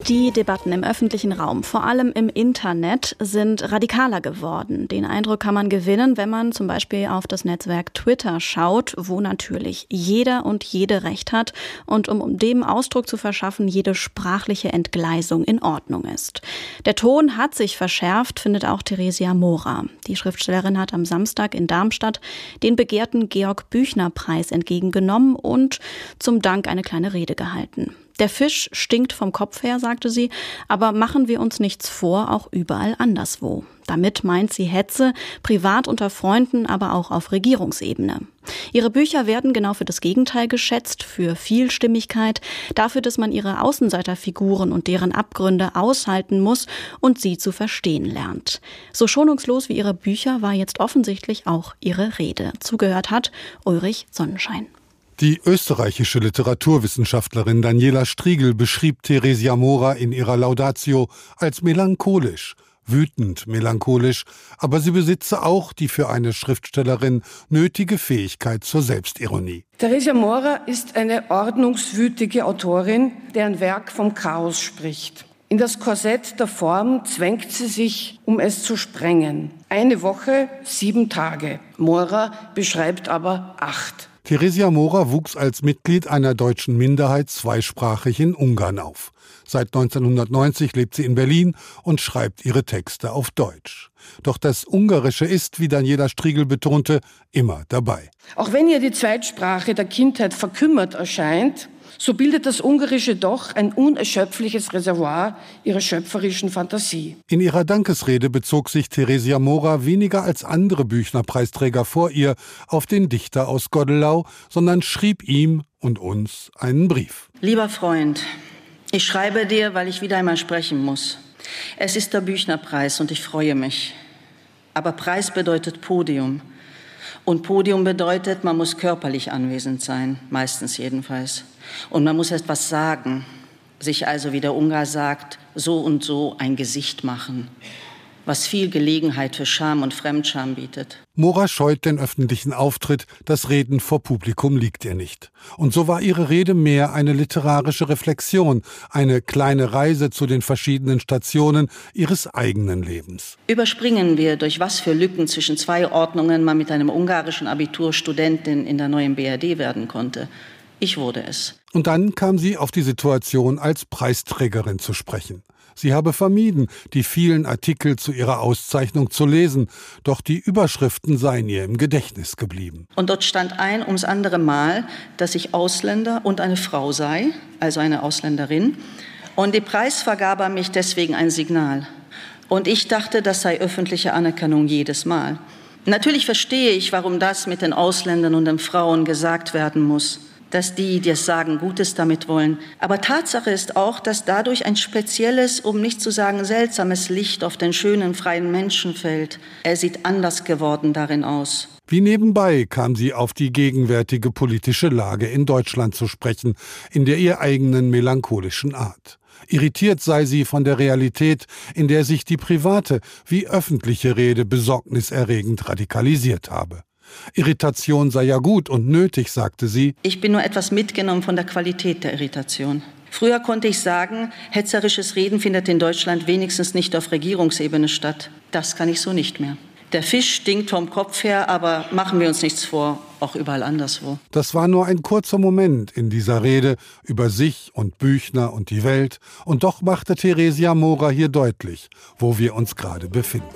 Die Debatten im öffentlichen Raum, vor allem im Internet, sind radikaler geworden. Den Eindruck kann man gewinnen, wenn man zum Beispiel auf das Netzwerk Twitter schaut, wo natürlich jeder und jede Recht hat und um dem Ausdruck zu verschaffen, jede sprachliche Entgleisung in Ordnung ist. Der Ton hat sich verschärft, findet auch Theresia Mora. Die Schriftstellerin hat am Samstag in Darmstadt den begehrten Georg-Büchner-Preis entgegengenommen und zum Dank eine kleine Rede gehalten. Der Fisch stinkt vom Kopf her, sagte sie, aber machen wir uns nichts vor, auch überall anderswo. Damit meint sie Hetze, privat unter Freunden, aber auch auf Regierungsebene. Ihre Bücher werden genau für das Gegenteil geschätzt, für Vielstimmigkeit, dafür, dass man ihre Außenseiterfiguren und deren Abgründe aushalten muss und sie zu verstehen lernt. So schonungslos wie ihre Bücher war jetzt offensichtlich auch ihre Rede. Zugehört hat Ulrich Sonnenschein. Die österreichische Literaturwissenschaftlerin Daniela Striegel beschrieb Theresia Mora in ihrer Laudatio als melancholisch, wütend melancholisch, aber sie besitze auch die für eine Schriftstellerin nötige Fähigkeit zur Selbstironie. Theresia Mora ist eine ordnungswütige Autorin, deren Werk vom Chaos spricht. In das Korsett der Form zwängt sie sich, um es zu sprengen. 1 Woche, 7 Tage. Mora beschreibt aber 8. Theresia Mora wuchs als Mitglied einer deutschen Minderheit zweisprachig in Ungarn auf. Seit 1990 lebt sie in Berlin und schreibt ihre Texte auf Deutsch. Doch das Ungarische ist, wie Daniela Striegel betonte, immer dabei. Auch wenn ihr die Zweitsprache der Kindheit verkümmert erscheint, so bildet das Ungarische doch ein unerschöpfliches Reservoir ihrer schöpferischen Fantasie. In ihrer Dankesrede bezog sich Theresia Mora weniger als andere Büchner-Preisträger vor ihr auf den Dichter aus Godelau, sondern schrieb ihm und uns einen Brief. Lieber Freund, ich schreibe dir, weil ich wieder einmal sprechen muss. Es ist der Büchner-Preis und ich freue mich. Aber Preis bedeutet Podium. Und Podium bedeutet, man muss körperlich anwesend sein, meistens jedenfalls. Und man muss etwas sagen, sich also, wie der Ungar sagt, so und so ein Gesicht machen, was viel Gelegenheit für Scham und Fremdscham bietet. Mora scheut den öffentlichen Auftritt, das Reden vor Publikum liegt ihr nicht. Und so war ihre Rede mehr eine literarische Reflexion, eine kleine Reise zu den verschiedenen Stationen ihres eigenen Lebens. Überspringen wir, durch was für Lücken zwischen 2 Ordnungen man mit einem ungarischen Abitur Studentin in der neuen BRD werden konnte. Ich wurde es. Und dann kam sie auf die Situation als Preisträgerin zu sprechen. Sie habe vermieden, die vielen Artikel zu ihrer Auszeichnung zu lesen, doch die Überschriften seien ihr im Gedächtnis geblieben. Und dort stand ums andere Mal, dass ich Ausländer und eine Frau sei, also eine Ausländerin. Und die Preisvergabe an mich deswegen ein Signal. Und ich dachte, das sei öffentliche Anerkennung jedes Mal. Natürlich verstehe ich, warum das mit den Ausländern und den Frauen gesagt werden muss. Dass die es sagen, Gutes damit wollen. Aber Tatsache ist auch, dass dadurch ein spezielles, um nicht zu sagen seltsames Licht auf den schönen, freien Menschen fällt. Er sieht anders geworden darin aus. Wie nebenbei kam sie auf die gegenwärtige politische Lage in Deutschland zu sprechen, in der ihr eigenen melancholischen Art. Irritiert sei sie von der Realität, in der sich die private wie öffentliche Rede besorgniserregend radikalisiert habe. Irritation sei ja gut und nötig, sagte sie. Ich bin nur etwas mitgenommen von der Qualität der Irritation. Früher konnte ich sagen, hetzerisches Reden findet in Deutschland wenigstens nicht auf Regierungsebene statt. Das kann ich so nicht mehr. Der Fisch stinkt vom Kopf her, aber machen wir uns nichts vor, auch überall anderswo. Das war nur ein kurzer Moment in dieser Rede über sich und Büchner und die Welt. Und doch machte Theresia Mora hier deutlich, wo wir uns gerade befinden.